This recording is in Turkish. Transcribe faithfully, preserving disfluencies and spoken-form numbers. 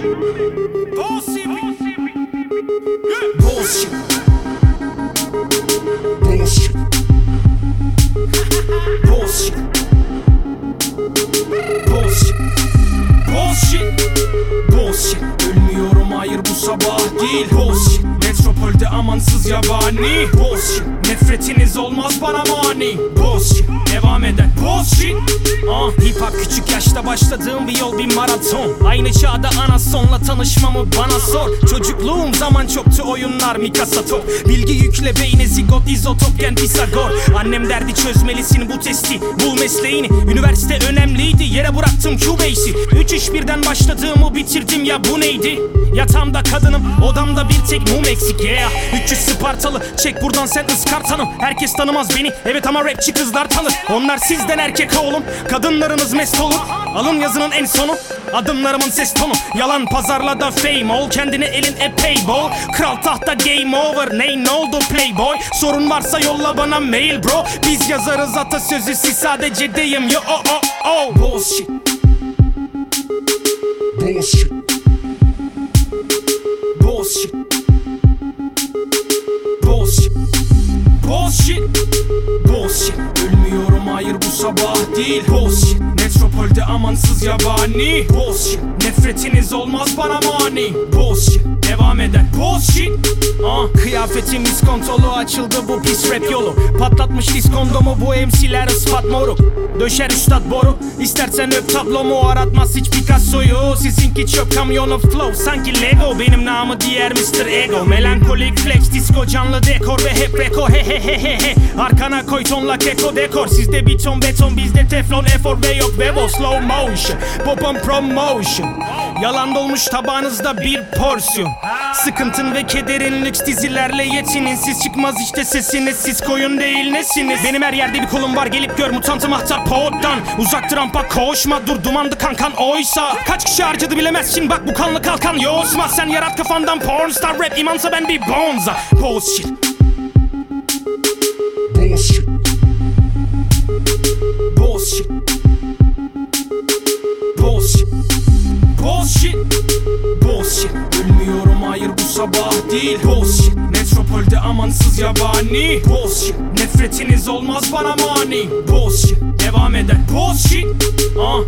Bullshit. Bullshit. Bullshit. Bullshit. Bullshit. Bullshit. Bullshit. Ölmüyorum hayır bu sabah değil. Bullshit. Metropolde amansız yabani. Bullshit. Nefretiniz olmaz bana mani. Bullshit. Devam eden bullshit. Ah, hip hop küçük yaşta başladığım bir yol, bir maraton. Aynı çağda anasonla tanışmamı bana sor. Çocukluğum zaman çoktu, oyunlar Mikasa top. Bilgi yükle beyne zigot izotop gen Pisagor. Annem derdi çözmelisin bu testi, bul mesleğini. Üniversite önemliydi, yere bıraktım Cubase'i. Üç iş birden başladığımı bitirdim ya, bu neydi? Yatağımda kadınım, odamda bir tek mum eksik yeah. üç yüz Spartalı, çek buradan sen ıskartanım. Herkes tanımaz beni, evet ama rapçi kızlar tanır. Onlar sizden erkek oğlum, kadınlarınız mest olur. Alın yazının en sonu, adımlarımın ses tonu. Yalan pazarla da fame ol, kendine elin epey bol. Kral tahta game over, ney ne oldu playboy? Sorun varsa yolla bana mail bro. Biz yazarız atasözü, siz sadece deyim yo oh oh oh. Bullshit. Bullshit. Bullshit. Bullshit. Bullshit. Bullshit. Ölmüyorum hayır bu sabah değil. Bullshit. Metropolde amansız yabani. Bullshit. Nefretiniz olmaz bana mani. Bullshit. Devam eden bullshit. Ah, kıyafetim iskontolu, açıldı bu pis rap yolu. Patlatmış diskondomu bu M C'ler ispat moruk. Döşer üstad boru, istersen öp tablomu. Aratmaz hiç Picasso'yu, sizinki çöp kamyonu flow. Sanki Lego, benim namı diğer mister Ego. Melankolik flex, disco canlı dekor ve hep reko he he he he he. Arkana koy tonla keko dekor. Sizde bir ton beton, bizde teflon, efor ve yok vevo. Slow motion, popon promotion. Yalan dolmuş tabağınızda bir porsiyon. Sıkıntın ve kederin lüks dizilerle yetinin. Siz çıkmaz işte sesiniz, siz koyun değil nesiniz? Benim her yerde bir kolum var, gelip gör mutantım ahtap pottan. Uzaktır rampa koşma, dur dumandı kankan oysa. Kaç kişi harcadı bilemezsin bak bu kanlı kalkan yosma. Sen yarat kafandan pornstar, rap imansa ben bir bonza. Bullshit. Bullshit. Bullshit. Bullshit. Bullshit. Bullshit. Ölmüyorum hayır bu sabah değil. Bullshit. Metropolde amansız yabani. Bullshit. Nefretiniz olmaz bana mani. Bullshit. Devam eden bullshit. Ah.